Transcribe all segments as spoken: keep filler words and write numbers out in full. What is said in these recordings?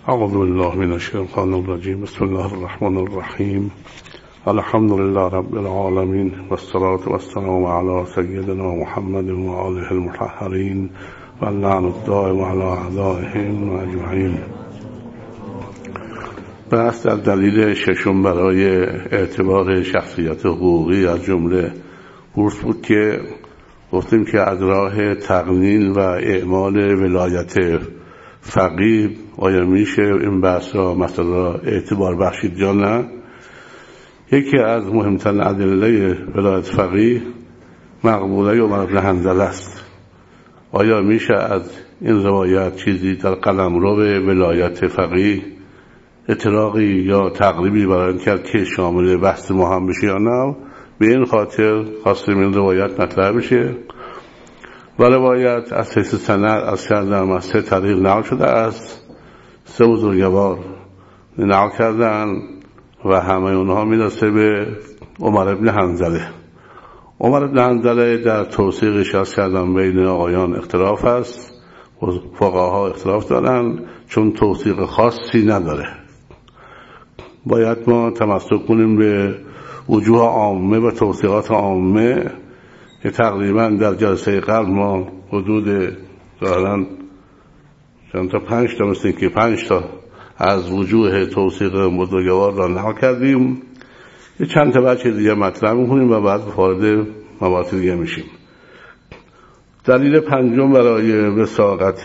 اعوذ بالله من الشیطان الرجیم. بسم الله الرحمن الرحیم. الحمد لله رب العالمین والصلاة والسلام علی سیدنا محمد و آله المطهرین و اللعن الدائم علی اعدائهم اجمعین. بحث در دلیل ششم برای اعتبار شخصیت حقوقی از جمله بورس بود که گفتیم که از راه تقنین و اعمال ولایت فقیه آیا میشه این بحث را مثلا اعتبار بخشید یا نه. یکی از مهمترین ادله ولایت فقیه مقبوله عمر بن حنظله است. آیا میشه از این روایت چیزی در قلمرو ولایت فقیه اطلاقی یا تقریبی برای کرد که شامل بحث ما هم بشه یا نه؟ به این خاطر خواستیم این روایت مطرح بشه و روایت از حیث سند از کردن از سه طریق نقل شده است. سه بزرگوار نقل کردن و همه اونها میرسه به عمر بن حنظله. عمر بن حنظله در توثیقش از کردن بین آقایان اختلاف است، فقها اختلاف دارن چون توثیق خاصی نداره. باید ما تمسک کنیم به وجوه عامه و توثیقات عامه که تقریبا در جلسه قبل ما حدود دارن چند تا پنج تا مثل که پنج تا از وجوه توثیق بزرگوار را نقل کردیم. یه چند تا بچه دیگه مطرح میکنیم و بعد وارد مباحث دیگه میشیم. دلیل پنجم برای وثاقت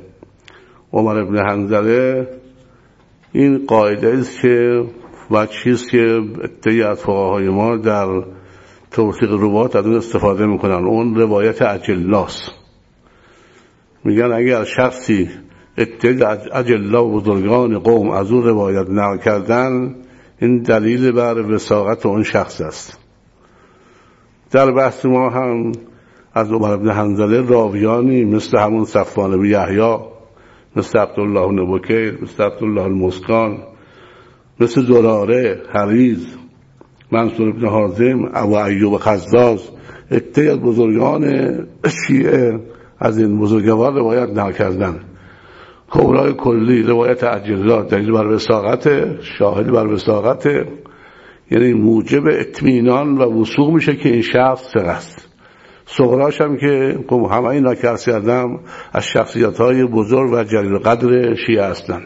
عمر بن حنظله این قاعده است که و چیز که عده‌ای از فقهای ما در توثیق روایات از اون استفاده میکنن، اون روایت اجلاست. میگن اگر شخصی عده اجلا و بزرگان قوم از اون روایت نقل کردن، این دلیل بر وثاقت اون شخص است. در بحث ما هم از عمر بن حنظله راویانی مثل همون صفوان بن یحیی، مثل عبدالله بن بکیر، مثل عبدالله المسکان، مثل زراره، حریز، منصور بن حازم، ابو ایوب خزاز، عده از بزرگان شیعه از این بزرگوار روایت نقل کردن. کبرای کلی روایت اجلا دلیل بر وثاقت، شاهد بر وثاقت، یعنی موجب اطمینان و وثوق میشه که این شخص ثقه است. صغراش هم که همه اینا که عرض کردم از شخصیت‌های بزرگ و جلیل قدر شیعه هستند.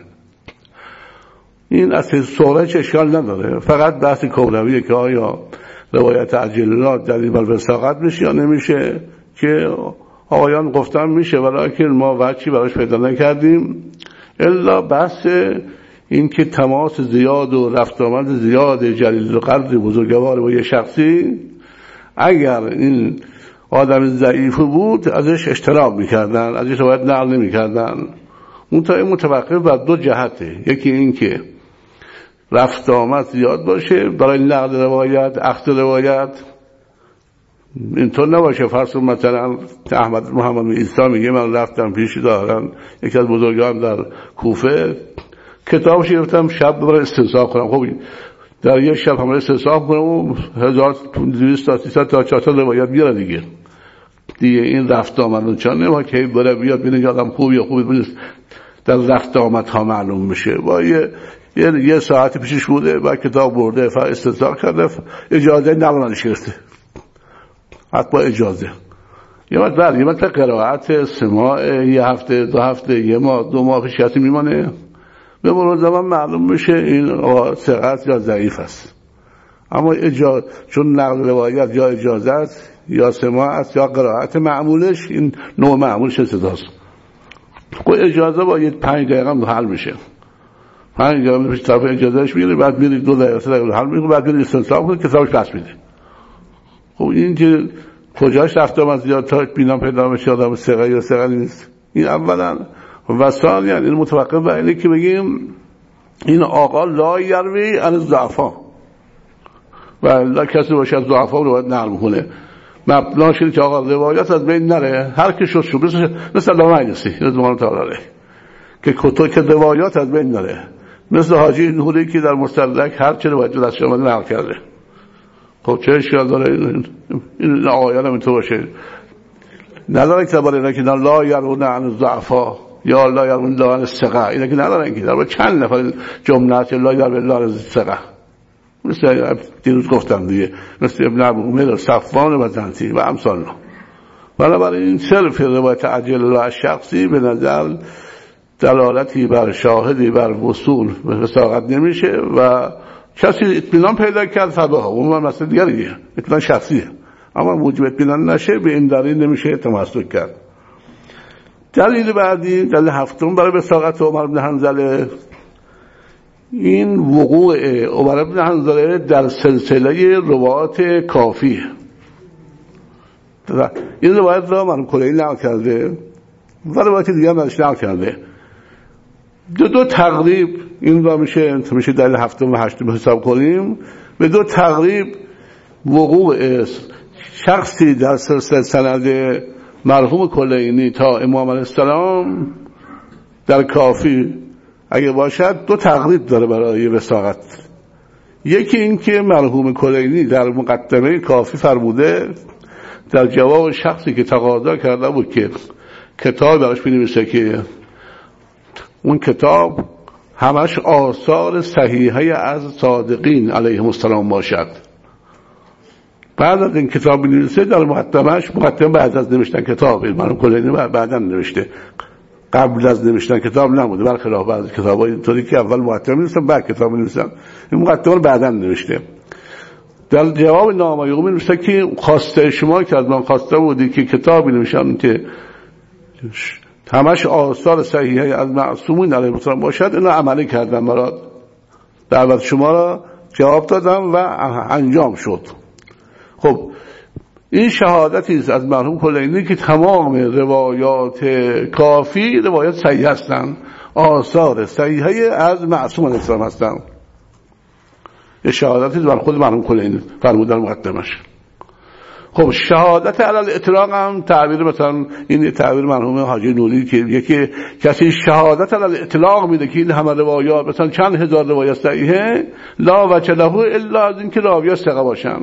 این اصل صغراش اشکال نداره، فقط بحث کبرویه که آیا روایت اجلا دلیل بر وثاقت میشه یا نمیشه که آقایان گفتن میشه، ولیکن ما وجهی براش پیدا نکردیم الا بحث این که تماس زیاد و رفت آمد زیاد جلیل قدر بزرگوار با یه شخصی اگر این آدم ضعیف بود ازش اجتناب میکردن، ازش روایت نقل نمیکردن. اون تا متوقف بر دو جهته، یکی این که رفت آمد زیاد باشه برای نقل روایت، اخذ روایت، اینطور نباشه. فرض مثلا احمد محمد عیسی میگه من رفتم پیش دارن یکی از بزرگان در کوفه، کتابش گرفتم شب برای استنساخ کنم. خب در یک شب همه استنساخ کنم و هزار و دویست تا سیصد تا چهارصد روایت بیاره دیگه. دیگه این رفت آمد چون نما که بره بیاد ببینه آدم خوبی یا خوبی نیست، در رفت آمد ها معلوم میشه. با یه یه, یه ساعت پیشش بوده و کتاب برده فقط استنساخ کرده، اجازه نقل گرفته، حتی اجازه. یه وقت بعد یه وقت قرائت سماع یه هفته دو هفته یه ماه دو ماه پیش کسی میمانه، به مرور زمان معلوم میشه این ثقت یا ضعیف است. اما اجازه چون نقل روایت یا اجازه است یا سماع است یا قرائت معمولش، این نوع معمولش صداست. خب اجازه با یه پنج دقیقه هم حل میشه. پنج دقیقه پیش طرف اجازهش میگیری، بعد میری دو دقیقه سه دقیقه حل میکنه، بعد میری استنساخ کنه کتابش پس میده. خب این که کجاش رفت آمد زیاد تا اطمینان پیدا بشه آدم ثقه یا ثقه نیست، این اولا. و ثانیا این متوقف بر اینه که بگیم این آقا لا یروی عن الضعفا و لا کسی باشه از ضعفا رو باید نقل کنه. مبناش اینه که آقا روایت از بین نره، هر کی شد شد مثل مثل علامه مجلسی رضوان تعالی که کتب که روایات از بین نره، مثل حاجی نوری که در مستدرک هر چه روایت دست آمده نقل کرده. خب چه اشکال داره این این آقایان هم اینطور باشه؟ نداره که برای اینه که لا یرون عن الضعفا یا لا یرون الله عن الثقه، اینا که ندارن که در چند نفر جمله است لا یرون الله عن الثقه، مثل دیروز گفتم دیگه، مثل ابن ابو عمر و صفوان و بزنطی و امثال. بنابراین صرف روایت عجل الله شخصی به نظر دلالتی بر شاهدی بر وصول به وثاقت نمیشه و کسی اطمینان پیدا کرد فبها، اون مسئله دیگریه، اطمینان شخصیه، اما موجب اطمینان نشه به این دلیل نمیشه تمسک کرد. دلیل بعدی، دلیل هفتم برای وثاقت عمر بن حنظله، این وقوع عمر بن حنظله در سلسله روایات کافی. این روایت را مرحوم کلینی نقل کرده و روایت دیگه هم ازش نقل کرده. دو دو تقریب این را میشه میشه دلیل هفتم و هشتم حساب کنیم. به دو تقریب وقوع شخصی در سلسله سند مرحوم کلینی تا امام علیه السلام در کافی اگه باشد دو تقریب داره برای وثاقت. یکی این که مرحوم کلینی در مقدمه کافی فرموده در جواب شخصی که تقاضا کرده بود که کتاب براش بنویسه که اون کتاب همش آثار صحیحه از صادقین علیهم السلام باشد. بعد از این کتاب بنویسه در مقدمهش، مقدمه بعد از نوشتن کتاب مرحوم کلینی بعدا نوشته، قبل از نوشتن کتاب نبوده، برخلاف بعضی کتاب‌ها اینطوری که اول مقدمه نوشتن بعد کتاب نوشتن، این مقدمه رو بعدا نوشته. در جواب نامه می نوشته که خواسته شما که از من خواسته بودی که کتابی نوشتم که همش آثار صحیحه از معصومین علیهم السلام باشد، اینو عملی کردم، برات دعوت شما را جواب دادم و انجام شد. خب این شهادتی است از مرحوم کلینی که تمام روایات کافی روایات صحیح هستند، آثار صحیحه از معصوم علیه السلام هستند. یه شهادتی است بر خود مرحوم کلینی فرمودن مقدمش. خب شهادت علی الاطلاق هم تعبیر مثلا این تعبیر مرحوم حاجی نوری که یکی کسی شهادت علی الاطلاق میده که این همه روایات مثلا چند هزار روایت صحیحه لا وجه له الا از اینکه راویات ثقه باشن،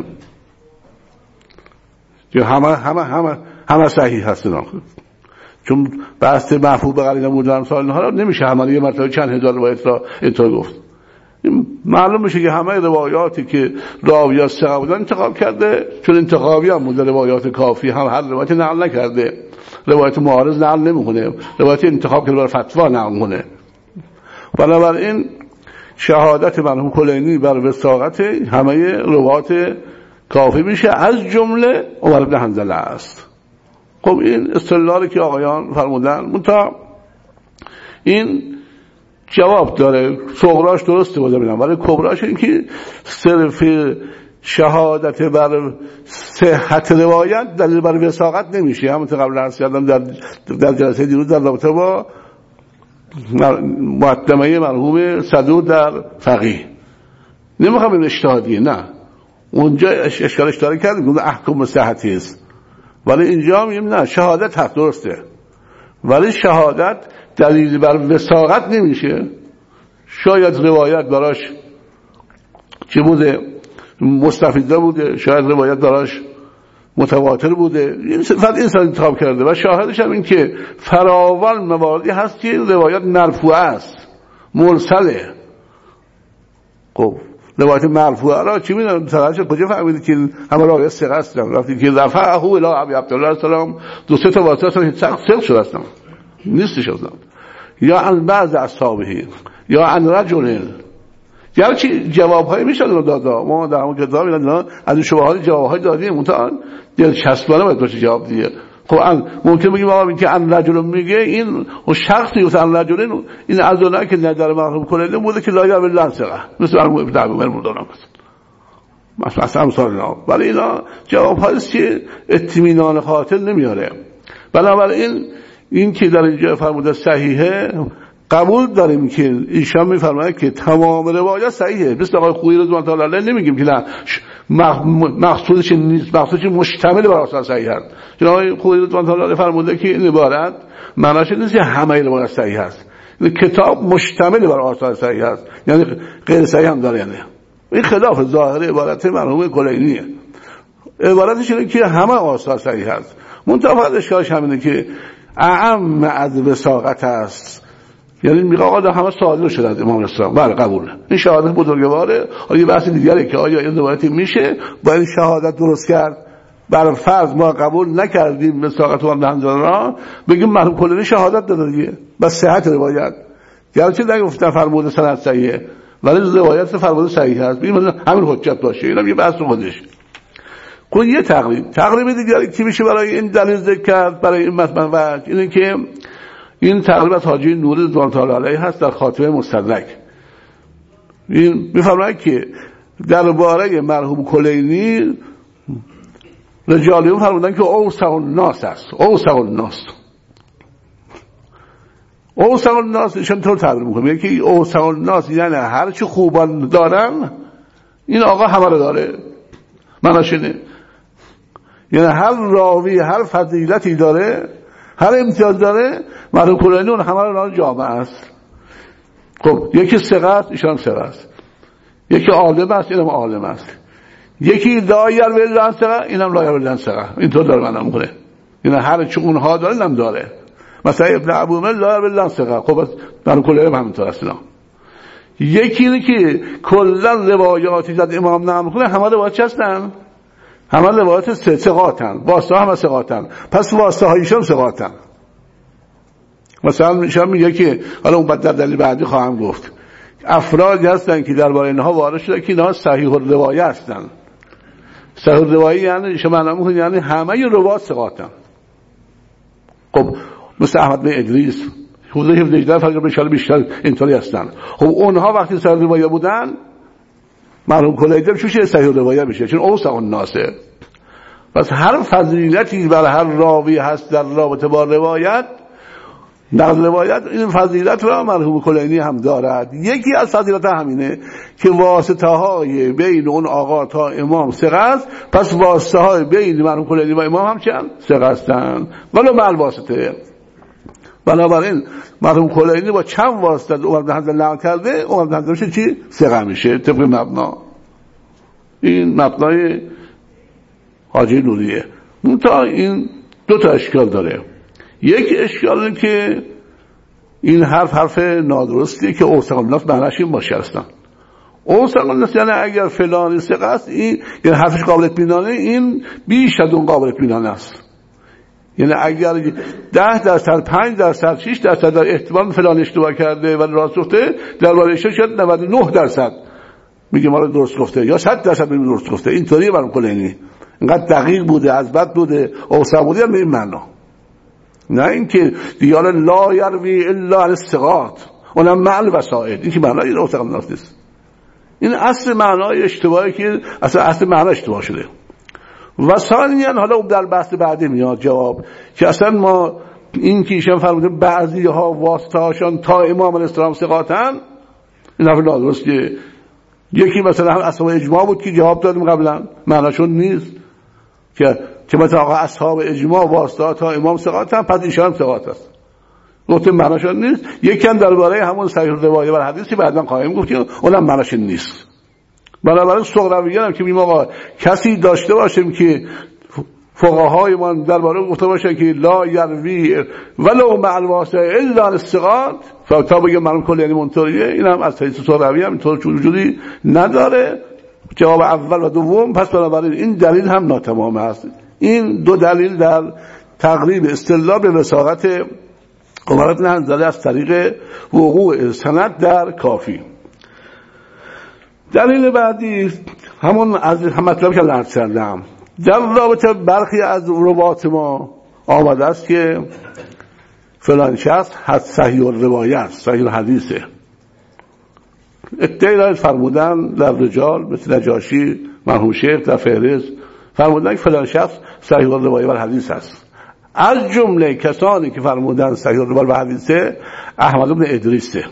که همه همه همه همه صحیح هستن، چون بحث محفوظ به قرینه بودن امثال اینها رو نمیشه همه یه مرتبه چند هزار روایت را اینطور گفت. معلوم میشه که همه روایاتی که راویات ثقه بودن انتخاب کرده، چون انتخابی هم بوده، روایات کافی هم هر روایتی نقل نکرده، روایت معارض نقل نمیکنه، روایت انتخاب کرده برای فتوا نقل کنه. بنابراین شهادت مرحوم کلینی بر وثاقت همه روایات کافی میشه، از جمله عمر بن حنظله است. خب این استدلالی که آقایان فرمودن منتها این جواب داره، صغراش درسته بوده بینم، ولی کبراش این که صرف شهادت بر صحت روایت دلیل بر وثاقت نمیشه. همونطور قبل عرض کردم در در جلسه دیروز در رابطه با مقدمه مرحوم صدوق در فقیه، نمیخوام این اجتهادیه، نه اونجا اشکال اشتاره کردیم اون احکام صحتی است، ولی اینجا میگیم نه شهادت حق درسته، ولی شهادت دلیل بر وثاقت نمیشه. شاید روایت براش چه بوده مستفیضه بوده، شاید روایت براش متواتر بوده، این صفت انسان انتخاب کرده و شاهدش هم این که فراوان مواردی هست که روایت مرفوعه است، مرسله. خب روایت مرفوعه را چی میدونم مثلا کجا فهمیدید که همه روایت ثقه هستن؟ رفتی که رفعه الی ابی عبدالله السلام دو سه تا واسطه هستن ثقه شده هستن نیستش اصلا، یا عن بعض اصحابه یا عن رجل، یعنی چی جوابهایی میشه دادا. ما در همون کتاب اینا از این شبهات جوابهایی دادیم، منتها دلچسبانه باید باشه جواب دیگه. خب ممکن بگیم آقا این که عن رجل میگه این اون شخصی که عن رجل این ازونه که نظر مرحوم کلینی بوده که لا یعلم الا ثقه، مثل مرحوم ابن عمر بودن مثلا امثال اینا، ولی اینا جوابهایی است که اطمینان خاطر نمیاره. بنابراین این که در اینجا فرموده صحیحه قبول داریم که ایشان میفرماید که تمام روایات صحیحه، مثل آقای خویی رضوان الله علیه نمیگیم که نه مقصودش نیست، مقصودش مشتمل بر آثار صحیح است. چون آقای خویی رضوان الله علیه فرموده که این عبارت معناش نیست که همه روایات صحیح است، این کتاب مشتمل بر آثار صحیح است، یعنی غیر صحیح هم داره. یعنی این خلاف ظاهر عبارت مرحوم کلینیه، عبارتش اینه که همه آثار صحیح است. منتها اشکالش همینه که اعم از وثاقت است. یعنی میگه آقا همه صادق شدن امام اسلام، بله قبوله، این شهادت بزرگواره. حالا یه بحث دیگره که آیا این روایتی میشه با این شهادت درست کرد؟ بر فرض ما قبول نکردیم وثاقت امام نهنجان، بگیم مرحوم کلینی شهادت داده دیگه، بس صحت روایت گرچه نگفتن فرموده سند صحیحه ولی روایت فرموده صحیح هست، بگیم همین حجت باشه. اینم یه بحث خودش. خود یه تقریب تقریب دیگری که میشه برای این دلیل ذکر کرد برای این مطمئن وجه اینه که این تقریب از حاجی نوری رضوان الله علیه هست در خاتمه مستدرک. این میفرماید که درباره مرحوم کلینی رجالیون فرمودن که اوسع الناس است. اوسع الناس اوسع الناس ایشون طور تعبیر میکنه، میگه که اوسع الناس یعنی هر چی خوبان دارن این آقا همه رو داره. معناش اینه یعنی هر راوی هر فضیلتی داره، هر امتیاز داره، مرحوم کلینی اون همه رو داره جامعه است. خب یکی ثقه است، ایشون ثقه است. یکی عالم است، اینم عالم است. یکی لایر ولن ثقه، اینم لایر ولن ثقه. اینطور داره معنا میکنه. یعنی هر چی اونها داره اینم داره. مثلا ابن ابومل لایر ولن ثقه، خب مرحوم کلینی همینطور است. یکی اینه که کلا روایاتی که امام نقل میکنه همه روایت هستن، همه روایت ثقاتن، واسطه هم ثقاتن، پس واسطه هایشون ثقاتن. مثلا میشه میگه که حالا اون بعد در دلیل بعدی خواهم گفت افرادی هستن که درباره اینها وارد شده که اینها صحیح الروایه هستن. صحیح الروایه یعنی شما معنا میکنید یعنی همه روایات ثقاتن. خب مثل احمد بن ادریس حدود هفده فرق بیشتر بیشتر اینطوری هستن. خب اونها وقتی صحیح الروایه بودن مرحوم کلینی چوشه صحیح الروایه میشه، چون اوسع الناس. پس هر فضیلتی بر هر راوی هست در رابطه با روایت، نقل روایت، این فضیلت را مرحوم کلینی هم دارد. یکی از فضیلت همینه که واسطه های بین اون آقا تا امام ثقه است، پس واسطه های بین مرحوم کلینی و امام هم چند ثقه هستند ولو مع الواسطه. بنابراین مرحوم کلینی با چند واسطه عمر بن حنظله نقل کرده، عمر بن حنظله میشه چی؟ ثقه میشه طبق مبنا. این مبنای حاجی نوریه. تا این دو تا اشکال داره. یک اشکال اینه که این حرف حرف نادرستیه که اوسع الناس معناش این باشه اصلا. اوسع الناس یعنی اگر فلانی ثقه است، این یعنی حرفش قابل اطمینانه، این بیش از اون قابل اطمینان است. یعنی اگر ده درصد، پنج درصد، شش درصد در احتمال فلان اشتباه کرده و راست گفته، درباره ایشون شاید نود و نه درصد میگه ما رو درست گفته یا صد درصد میگه درست گفته. اینطوریه برام کلینی. اینقدر دقیق بوده، از بد بوده، اوسع بوده به این معنا. نه اینکه دیار لا یروی الا علی الثقات، اونم مع الوسائل. این که معنای اوسع الناس نیست. این اصل معنای اشتباهی که اصلا اصل معنی اشتباه شده. و ثانیاً حالا در بحث بعدی میاد جواب که اصلا ما این که ایشان فرموده بعضی ها واسطه هاشان تا امام الاسلام ثقاتن، این حرف نادرسته. یکی مثلا هم اصحاب اجماع بود که جواب دادیم قبلا، معناشون نیست که که مثلا آقا اصحاب اجماع واسطه تا امام ثقاتن پس ایشان ثقات است. گفتیم معناشون نیست. یکی هم درباره همون صحیح روایه و حدیثی بعداً خواهیم گفت که اونم معناش نیست. بنابراین صغرویان هم که میگم آقا کسی داشته باشیم که فقهای ما درباره گفته باشه که لا یروی ولو مع الواسطه الا الثقات، فتا بگه مرحوم کلینی منطوریه، این هم از حدیث صغروی هم اینطور وجودی نداره. جواب اول و دوم. پس بنابراین این دلیل هم ناتمام است. این دو دلیل در تقریب استدلال به وثاقت عمر بن حنظله از طریق وقوع سند در کافی. دلیل بعدی همون از مطلبی که عرض کردم در رابطه برخی از روات ما آمده است که فلان شخص حد صحیح الروایه صحیح الحدیثه. ادعای فرمودن در رجال مثل نجاشی، مرحوم شیخ در فهرست فرمودن که فلان شخص صحیح الروایه و حدیث است. از جمله کسانی که فرمودن صحیح الروایه و حدیثه احمد بن ادریسه.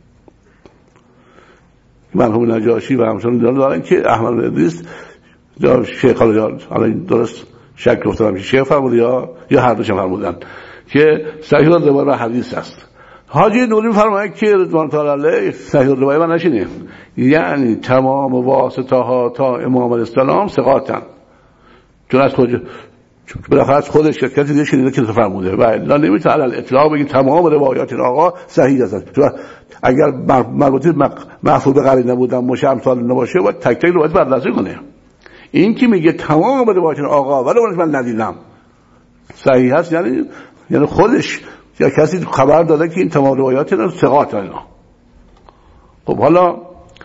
مرحوم نجاشی و همچنان دارن که احمد بن ادریس یا شیخ حالا درست شک گفتم که شیخ فرموده یا یا هر دوشون فرمودن که صحیح الروایه و حدیث است. حاجی نوری فرماید که رضوان الله علیه صحیح الروایه و نشینه، یعنی تمام واسطه ها تا امام الاسلام ثقاتن. چون از کجا چون بالاخره از خودش کسی دیگه شنیده که فرموده و الا نمیتونه علل اطلاق بگیم تمام روایات این آقا صحیح است. چون اگر مربوطه محفوظ به قرینه بودن مشه امثال نباشه باید تک تک روایت بررسی کنه. این که میگه تمام روایات این آقا ولی من ندیدم صحیح هست، یعنی یعنی خودش یا کسی خبر داده که این تمام روایات اینا ثقات اینا. خب حالا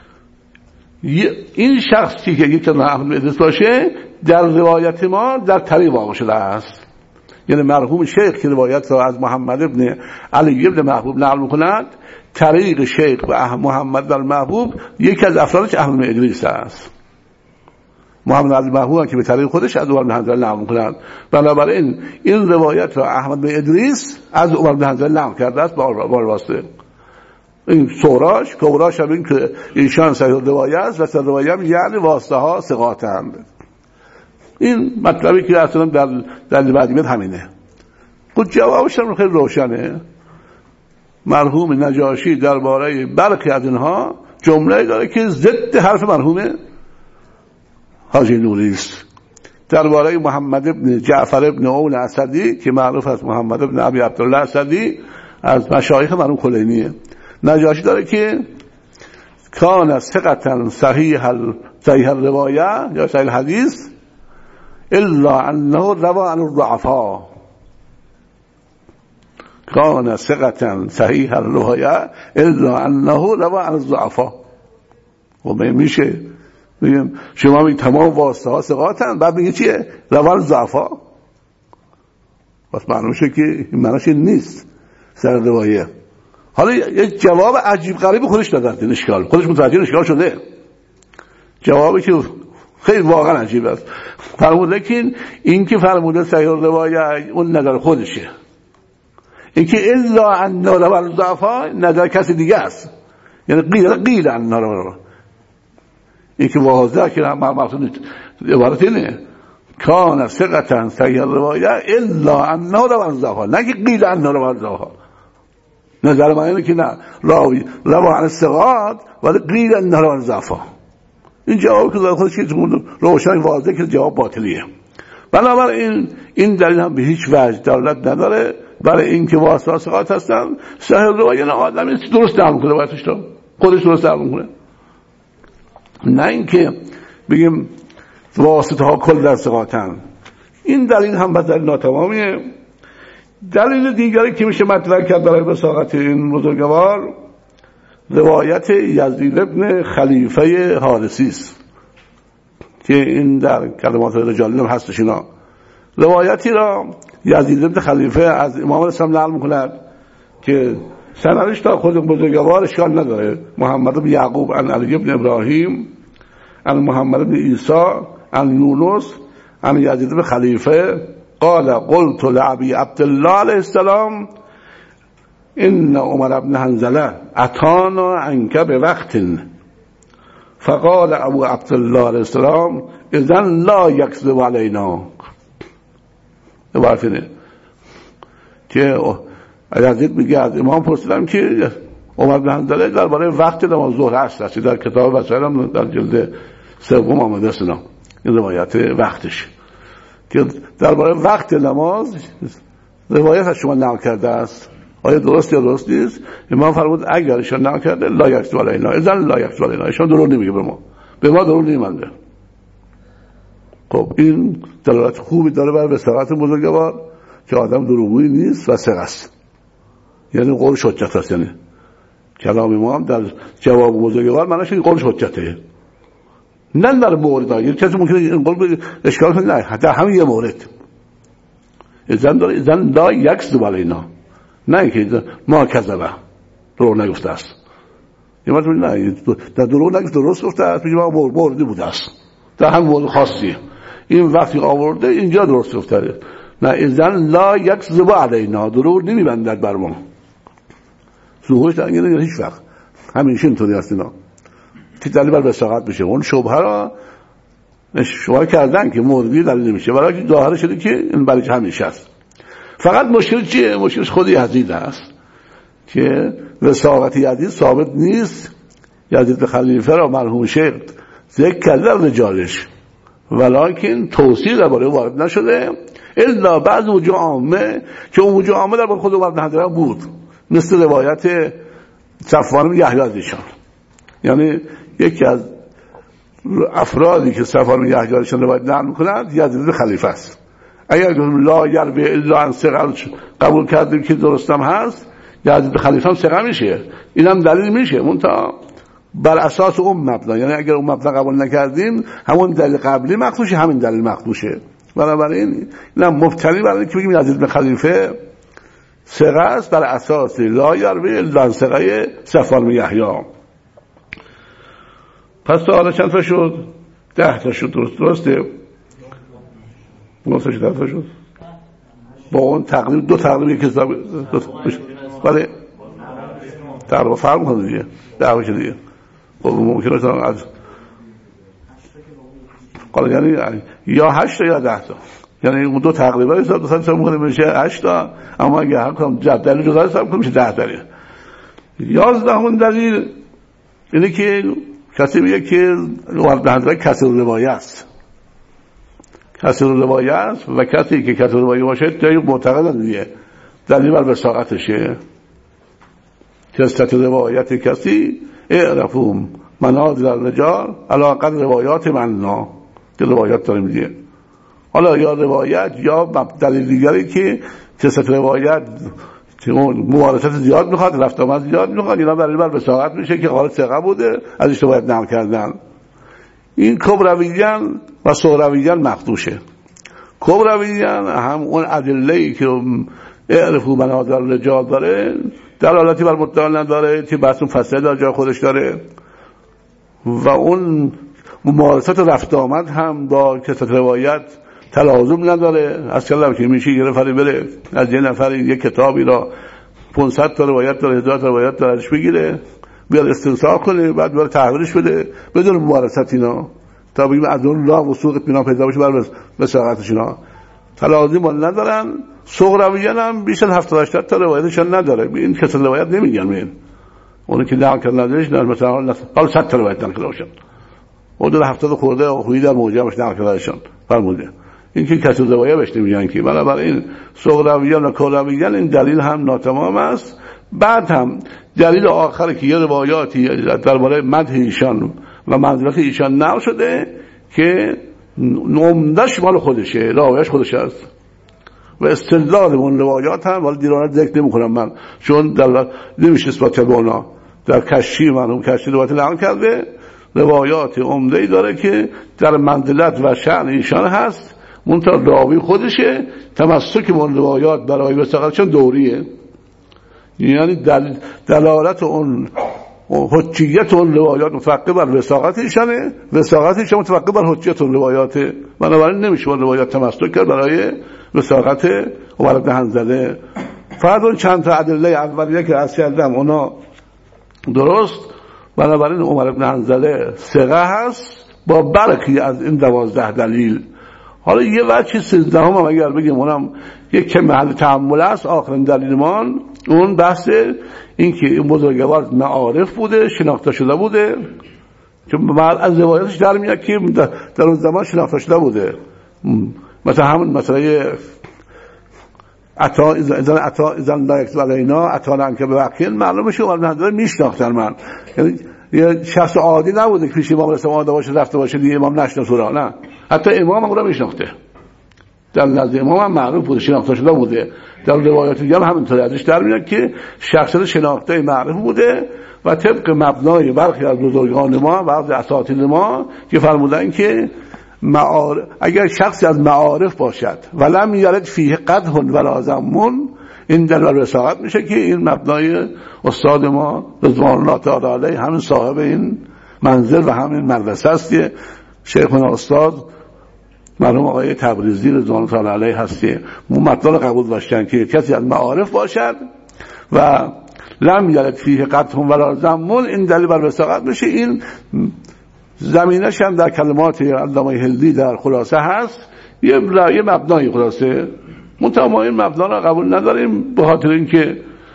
این شخصی که یک احمد بن ادریس باشه در روایت ما در طریق واقع شده است، یعنی مرحوم شیخ که روایت را از محمد ابن علی ابن محبوب نقل می‌کند، طریق شیخ و محمد بن محبوب یکی از افرادش احمد بن ادریس است. محمد علی محبوب که به طریق خودش از عمر بن حنظله نقل می‌کند، بنابراین این روایت را احمد بن ادریس از عمر بن حنظله نقل کرده است با واسطه این سوراش کوراش هم این که ایشان صحیح روایت است و صحیح روایت یعنی واسطه ها ثقاتند. این مطلبی که اصلا در در بعدی میاد همینه. خود جوابش هم خیلی روشنه. مرحوم نجاشی درباره برخی از اینها جمله داره که ضد حرف مرحوم حاجی نوری است. درباره محمد ابن جعفر ابن اول اسدی که معروف است محمد ابن ابی عبدالله اسدی از مشایخ مرحوم کلینیه، نجاشی داره که کان ثقة صحیح صحیح الروایه یا صحیح الحدیث الا انه روى عن الضعفاء. کان ثقة صحیح الروایه الا انه روى عن الضعفاء. و میشه میگم شما می تمام واسطه ها ثقاتن، بعد میگه چیه؟ روى عن الضعفاء. بس معنیشه که این معنیش نیست صحیح روایه. حالا یک جواب عجیب غریب خودش دادن، این اشکال خودش متوجه اشکال شده. جوابی که خیلی واقعا عجیب است. فرموده که این که فرموده صحیح روایت اون نظر خودشه، این که الا ان روى الضعفاء نظر کسی دیگه است، یعنی قیل قیل ان روى، این که واضحه که مقصود عبارت اینه کان ثقة صحیح روایت الا ان روى الضعفاء، نه که قیل ان روى الضعفاء. نظر من اینه که نه راوی روى عن الثقات ولی قیل ان روى الضعفاء. این جوابی که داره خودش که روشن واضحه که جواب باطلیه. بنابراین این دلیل هم به هیچ وجه دلالت نداره برای این که واسطه ثقات هستن. صحیح روایت نه آدمی درست نقل میکنه، واسطش رو خودش درست نقل میکنه، نه اینکه بگیم واسطه ها کل در ثقاتن. این دلیل هم به دلیل ناتمامیه. دلیل دیگری که میشه مطرح کرد برای وثاقت این بزرگوار روایت یزید ابن خلیفه حارثی است که این در کلمات رجالی هم هستش. اینا روایتی را یزید ابن خلیفه از امام اسلام نقل میکند که سندش تا خود بزرگوار اشکال نداره. محمد بن یعقوب عن علی بن ابراهیم عن محمد بن عیسی عن یونس عن یزید بن خلیفه قال قلت لأبي عبد الله علیه السلام ان عمر بن حنظله اتانا عنك بوقت فقال ابو عبد الله علیه السلام اذن لا یکذب علینا. عبارت اینه که یزید میگه از امام پرسیدم که عمر بن حنظله درباره وقت نماز ظهر است، در کتاب وسائل هم در جلد سوم آمده است این روایت وقتش که درباره وقت نماز روایت از شما نقل کرده است، آیا درست یا درست نیست؟ امام فرمود اگر ایشان نقل کرده لا یکذب علینا، اذن لا یکذب علینا، ایشان دروغ نمیگه به ما، به ما دروغ نمیگه. خب این دلالت خوبی داره بر وثاقت بزرگوار که آدم دروغگوی نیست و ثقه است، یعنی قول حجت است. یعنی کلام امام در جواب بزرگوار معنیش این قول حجته، نه در مورد یعنی کسی ممکنه این قول اشکال کنه، نه در همین یه مورد اذن داره اذن لا یکذب علینا، نه که ما کذبه دروغ نگفته است. یه وقت نه در دروغ نگفته درست گفته است، میگه ما موردی بوده است در هم مورد خاصی، این وقتی آورده اینجا درست گفته، نه اذن لا یکذب علینا، دروغ نمیبندد بر ما. ظهورش در اینجا هیچ وقت همیشه اینطوری است. اینا که دلیل بر وثاقت بشه، اون شبهه را شبهه کردن که موردی دلیل نمیشه، برای که ظاهر شده که این برای همیشه است. فقط مشکل چیه؟ مشکلش خود یزید است که وثاقت یزید ثابت نیست. یزید خلیفه را مرحوم شیخ ذکر کرده در رجالش، ولکن توصیل درباره وارد نشده الا بعض وجوه عامه که اون وجوه عامه در خود عمر بن حنظله بود، مثل روایت صفوان بن یحیی از ایشان. یعنی یکی از افرادی که صفوان بن یحیی ازشان روایت نقل می‌کنند یزید خلیفه است. اگر لا یربی الا عن ثقه قبول کردیم که درستم هست، یزید خلیفه هم ثقه میشه، اینم دلیل میشه، منتها بر اساس اون مبنا. یعنی اگر اون مبنا قبول نکردیم همون دلیل قبلی مخدوشه، همین دلیل مخدوشه. بنابراین اینم مبتنی بر اینکه بگیم یزید بن خلیفه ثقه است بر اساس لا یربی الا عن ثقه صفوان بن یحیی. پس تا حالا چند تا شد؟ ده تا شد. درست درسته؟ درسته شد ده تا شد. با اون تقریب دو تقریب یک حساب دو تا ولی تقریبا فرق می‌کنه دیگه. ده باشه دیگه. خب ممکنه مثلا از قال یعنی یا هشت تا یا ده تا. یعنی اون دو تقریبا حساب دو تا می‌کنه میشه هشت تا، اما اگه هر کدوم جدول جدا حساب کنیم میشه ده تا. یازدهمین دلیل اینه که کسی میگه که عمر بن حنظله کثیر روایه است. کثیر روایه است و کسی که کثیر روایه باشه تا معتقد دیگه دلیل بر وثاقتشه. کثرت روایت کسی اعرفوا منازل الرجال علی قدر روایات مننا، که روایات داریم دیگه. حالا یا روایت یا دلیل دیگری که کثرت روایت موارثت زیاد میخواد، رفت آمد زیاد میخواد، اینا برای بر وثاقت میشه که قال ثقه بوده از اشتباهات نقل کردن. این کبرویان و صغرویان مخدوشه. کبرویان هم اون ادله‌ای که اعرفوا منازل الرجال داره دلالتی بر مدعا نداره، که بحث فصل در جای خودش داره، و اون ممارست رفت آمد هم با کثرت روایت تلازم نداره. از کلام که میشه یه نفری بره از یه نفری یک کتابی را پانصد تا روایت داره، هزار تا روایت دارش بگیره، بیاد استنساخ کنه، بعد بیاد تحویلش بده بدون ممارست اینا، تا بگیم از اون لا وثوق اطمینان پیدا بشه بر وثاقتش. اینا تلازم ندارن. صغرویان هم بیش از هفتاد هشتاد تا روایتشان نداره. این کثرت روایت نمیگن، این اون که نقل کردنش در مثلا حالا صد تا روایت نقل کردن، اون در هفتاد خورده خویی در موجبش نقل کردنشان فرموده. این که کثرت روایت بهش نمیگن که. بنابراین صغرویان و کبرویان این دلیل هم ناتمام است. بعد هم دلیل آخر که یه روایاتی درباره مدح ایشان و منزلت ایشان نقل شده که نمدش مال خودشه، راویش خودش است، و استدلال اون روایات هم ولی دیرانه ذکر نمی‌کنم من، چون در نمیشه اثبات بونا در کشی من اون کشی روایت نقل کرده، روایات عمده‌ای داره که در منزلت و شأن ایشان هست، منتها راوی خودشه. تمسک اون روایات برای وثاقتشون دوریه، یعنی دل دلالت اون حجیت اون روایات متوقف بر وثاقت ایشانه، وثاقت ایشان متوقف بر حجیت اون روایات. بنابراین نمیشه اون روایات تمسک کرد برای وثاقت عمر بن حنظله. فقط اون چند تا ادله اولیه که عرض کردم اونا درست. بنابراین عمر بن حنظله ثقه هست با برخی از این دوازده دلیل. حالا یه وجه سیزدهم هم اگر بگیم اونم یک که محل تأمل است، آخرین دلیلمان اون بحث این که این بزرگوار معارف بوده، شناخته شده بوده، چون از روایتش در میاد که در اون زمان شناخته شده بوده. مثلا همون مسئله عطا اذن عطا اذن لا یکتب علینا عطا انکه به وقیل معلومه که عمر بن حنظله میشناختن. من یعنی یه شخص عادی نبوده که پیش امام رسول آمده باشه رفته باشه دیگه امام نشناسه را، نه، حتی امام هم را میشناخته، در نزد امام هم معروف بوده، شناخته شده بوده. در روایات دیگه هم همینطوری ازش در میاد که شخصیت شناخته معروف بوده و طبق مبنای برخی از بزرگان ما و از اساتید ما که فرمودن که معارف اگر شخصی از معارف باشد ولم یرد فیه قدح ولا ذم، این در وثاقت میشه که این مبنای استاد ما رضوان الله تعالی علیه همین صاحب این منزل و همین مدرسه است که شیخنا استاد مرحوم آقای تبریزی رضوان الله تعالی علیه هست که مطلب قبول داشتن که کسی از معارف باشد و لم یرد فیه قدح ولا ذم، این دلیل بر وثاقت میشه. این زمینش هم در کلمات علامه هندی در خلاصه هست، یه یه مبنای خلاصه. منتها ما این مبنا را قبول نداریم به خاطر اینکه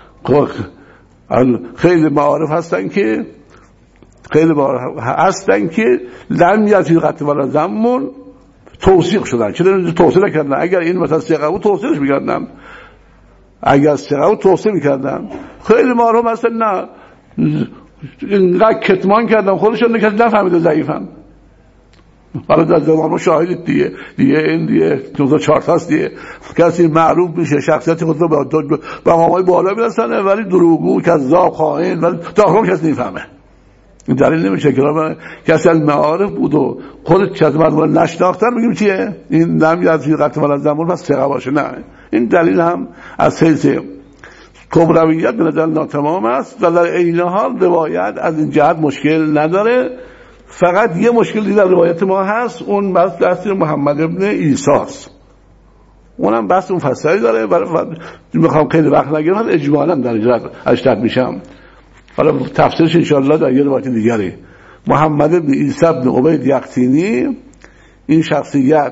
خیلی معارف هستن که خیلی معارف هستن که لم یرد فیه قدح ولا ذم، توثیق شدن. چرا توثیق نکردن؟ اگر این مثلا ثقه بود توثیقش می‌کردن، اگر ثقه بود توثیق می‌کردن. خیلی مرحوم اصلا نه، اینقدر کتمان کردن خودشون نکرد نفهمیده ضعیفن. حالا در زمان ما شاهدید دیگه دیگه این دیگه دو تا چهار تاست دیگه، کسی معروف میشه شخصیت خود رو به مقامای بالا میرسونه ولی دروغگو کذاب خائن ولی داخل کسی نمیفهمه. این دلیل نمیشه که من کسی از معارف بود و خودت چت مردم نشناختن میگیم چیه این نمیاد توی قطع ولا زمان بس ثقه باشه. نه، این دلیل هم از حیث کبرویت به نظر ناتمام است و در عین حال روایت از این جهت مشکل نداره. فقط یه مشکلی در روایت ما هست، اون بحث دست محمد ابن عیسی است، اونم بحث مفصلی داره. برای میخوام خیلی وقت نگیرم، اجمالا در اینجا اشتراک میشم، حالا تفسیرش انشاءالله در یه روایت دیگری. محمد ابن عیسی ابن عبید یقطینی این شخصیت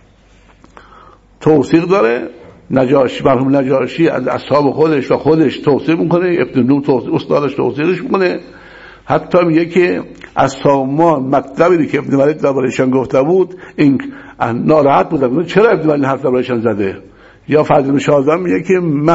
توثیق داره، نجاشی مرحوم نجاشی از اصحاب خودش و خودش توثیق میکنه، ابن نور توثیق استادش توثیقش میکنه. حتی میگه که از سامان مطلبی که ابن ولید درباره‌شان گفته بود این ناراحت بودن، چرا ابن ولید حرف درباره‌شان زده؟ یا فضل شاذان میگه که من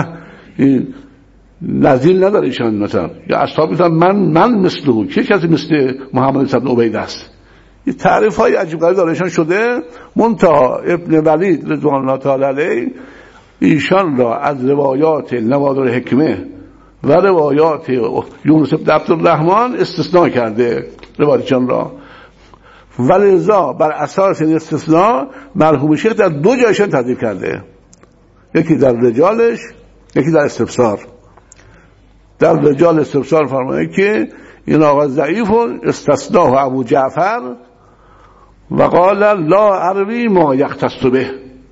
نزیل نداره ایشان، مثلا یا اصحاب میگن من من مثل او، چه کسی مثل محمد ابن عبید است. این تعریف های عجیب غریب درشان شده. منتها ابن ولید رضوان الله تعالی علیه ایشان را از روایات نوادر حکمه و روایات یونس بن عبدالرحمن استثناء کرده روایتشان را، ولذا بر اساس این استثناء مرحوم شیخ در دو جایشان تذکر کرده، یکی در رجالش یکی در استفسار. در رجال استفسار فرمایه که این آقا ضعیف استثناء ابو جعفر و قال لا اروی ما یختص به.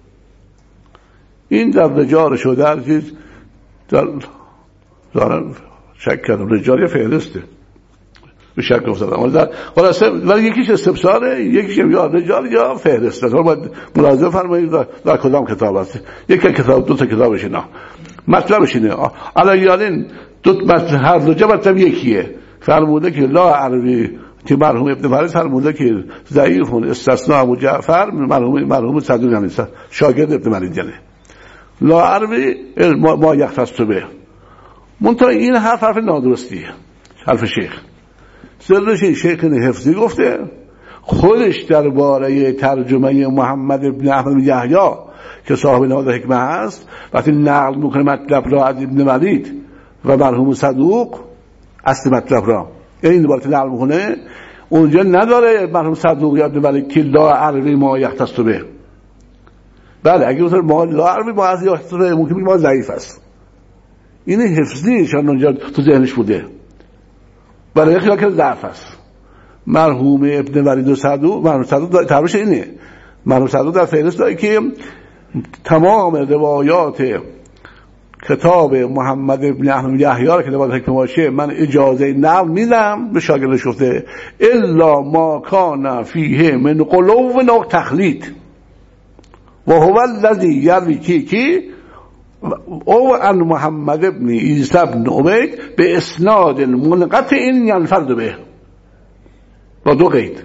این در رجال شده که در دارن شک کردم رجال یا فهرسته به شک افتادم، ولی خلاصه ولی یکیش استفساره یکیش یا رجال یا فهرسته. حالا باید ملاحظه فرمایید در کدام کتاب است. یکی کتاب دو تا کتابش اینا مطلبش اینه. علیالین دو مطلب هر دو جا مطلب یکیه. فرموده که لا عربی که مرحوم ابن فارس فرموده که ضعیف استثناء ابو جعفر مرحوم مرحوم صدوق نیست، شاگرد ابن ولید. لا عربی ما, ما یختص به. منتها این حرف حرف نادرستیه، حرف شیخ. سرش شیخ حفظی گفته، خودش درباره ترجمه محمد ابن احمد یحیی که صاحب نوادر حکمه هست وقتی نقل میکنه مطلب را از ابن ولید و مرحوم صدوق اصل مطلب را این دوباره نقل میکنه، اونجا نداره مرحوم صدوق یا ابن ولید که لا عربی ما یختص به. بله اگه اونطور ما لا عربی ما از یختص به ممکن ما ضعیف است. این حفظیشان اونجا تو ذهنش بوده، برای خیال که ضعف است. مرحوم ابن ولید و صدوق، مرحوم صدوق تعریفش اینه، مرحوم صدوق در فهرست داره که تمام روایات کتاب محمد ابن احمد یحیی را که روایت حکمه باشه من اجازه نقل میدم به شاگردش، گفته الا ما کان فیه من قلو و تخلیط و هو الذی یروی کی کی او ان محمد ابن عیسی ابن عبید به اسناد منقطع این ینفرد به، با دو قید.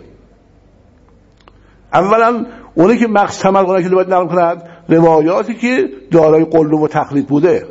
اولا اونی که مقصد تمرقونه که باید نقل کند روایاتی که دارای قلو و تخلیط بوده،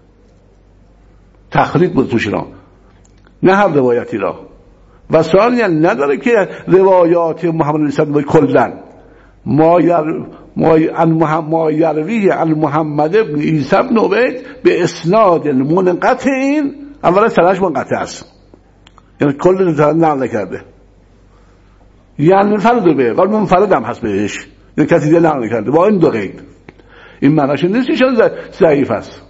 تخلیط بود توش را، نه هر روایتی را. و ثانیا نداره که روایات محمد عیسی ابن عبید کلن ما یر ما ما یرویه عن محمد ابن عیسی ابن عبید به اسناد منقطع این، اولا سندش منقطع است یعنی کل نقل نکرده، یعنی فرد به ولی منفرد هم هست بهش، یعنی کسی دیگه نقل نکرده با این دو قید. این معناش نیست که ضعیف است.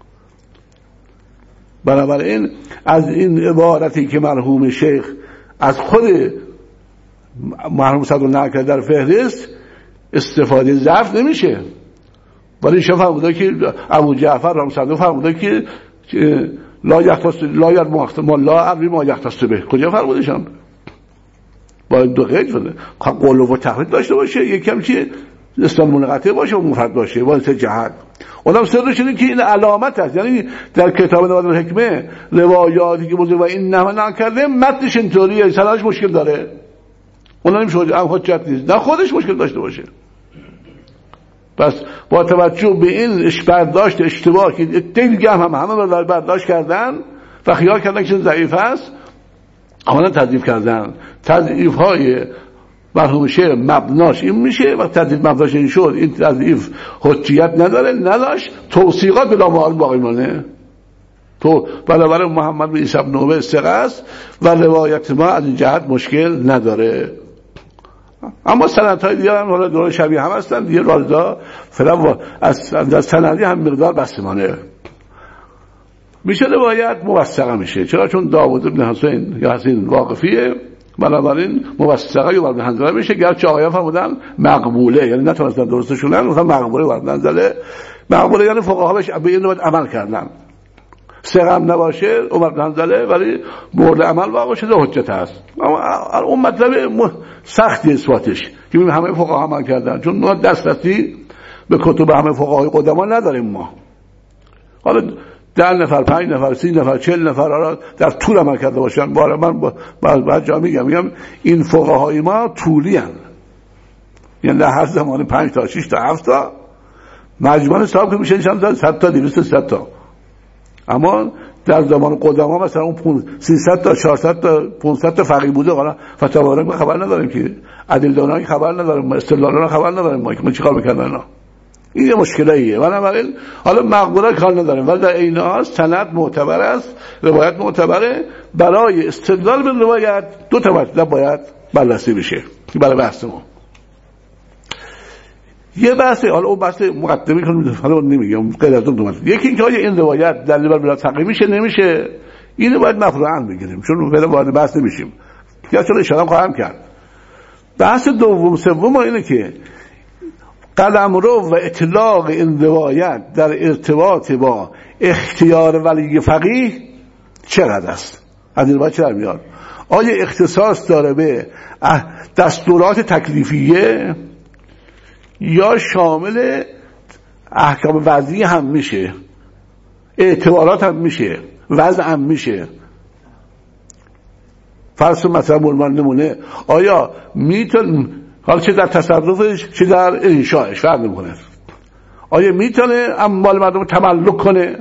بنابراین از این عبارتی که مرحوم شیخ از خود مرحوم صدوق نقل کرده در فهرست استفاده ضعف نمیشه. ولی ایشون فرموده که ابو جعفر رحمه الله فرموده که لا یختص لا یر ما لا عربی ما یختص به. کجا فرمودشان؟ باید دو قید بده، قلو و تخلیط داشته باشه، یکم چی اسلام منقطع باشه و مفرد باشه. واسه سه جهت اونم سرش اینه که این علامت است، یعنی در کتاب نوادر حکمه روایاتی که بزرگ و این نحو نقل کرده متنش اینطوریه، سندش مشکل داره، اونم نمیشه هم حجت نیست، نه خودش مشکل داشته باشه. پس با توجه به این برداشت اشتباه که دیگه هم همه رو برداشت کردن و خیال کردن که ضعیف است، اولا تضعیف کردن. تضعیف های مرحوم شیخ مبناش این میشه و تضعیف مبناش این شد، این تضعیف حجیت نداره، نداشت توثیقات بلا معارض باقی مانه. تو بنابراین محمد بن عیسی بن عبید ثقه است و روایت ما از این جهت مشکل نداره. اما سندهای دیگه هم حالا دور شبیه هم هستن دیگه، رازدا فعلا از از سندی هم مقدار بسیمانه میشه. روایت موثقه میشه، چرا؟ چون داوود بن حسین یا حسین واقفیه، بنابراین موثقه یا بر حنظله میشه. گرچه آقایان فرمودن مقبوله، یعنی نتونستن درستشونن، مثلا مقبوله بر حنظله. مقبوله یعنی فقها بهش به این نوع عمل کردن. سقم نباشه عمر بن حنظله ولی مورد عمل واقع شده حجت هست. اما اون مطلب سختی اثباتش که همه فقها عمل کردن، چون ما دسترسی به کتب همه فقهای قدما نداریم. ما حالا ده نفر، پنج نفر، سی نفر، چهل نفر را در طول عمل کرده باشن. باره من بعد جا میگم میگم این فقهای ما طولی هستند، یعنی در هر زمان پنج تا شش تا هفت تا مجموع حساب که میشه چند صد تا دویست صد تا. اما در زمان قدما مثلا اون سیصد تا چهارصد تا پانصد تا فقیه بوده. حالا فتاوی ما خبر نداریم که عدالت‌دانان خبر نداریم، استدلالان خبر نداریم ما که چیکار می‌کردن اینا. این یه مشکلیه. بنابراین حالا مقبوله کار نداریم، ولی در عین حال سند معتبر است، روایت معتبره. برای استدلال به روایت دو تا مطلب باید بررسی بشه برای بحث ما. یه بحث، حالا اون بحث مقدمی کنم حالا نمیگم، غیر از اون دو مطلب. یکی اینکه آیا این روایت دلیل بر بلا تقییم میشه نمیشه، اینو باید مفروعاً بگیریم، چون فعلا وارد بحث نمیشیم. یا چون اشاره خواهم کرد. بحث دوم سوم اینه که قلمرو و اطلاق این روایت در ارتباط با اختیار ولی فقیه چقدر است؟ از این روایت چه در میاد؟ آیا اختصاص داره به دستورات تکلیفیه یا شامل احکام وضعی هم میشه، اعتبارات هم میشه، وضع هم میشه؟ فرض مثلا مرمان نمونه، آیا میتون حالا چه در تصرفش چه در انشاءش فرق نمیکنه، آیا میتونه اموال مردم تملک کنه؟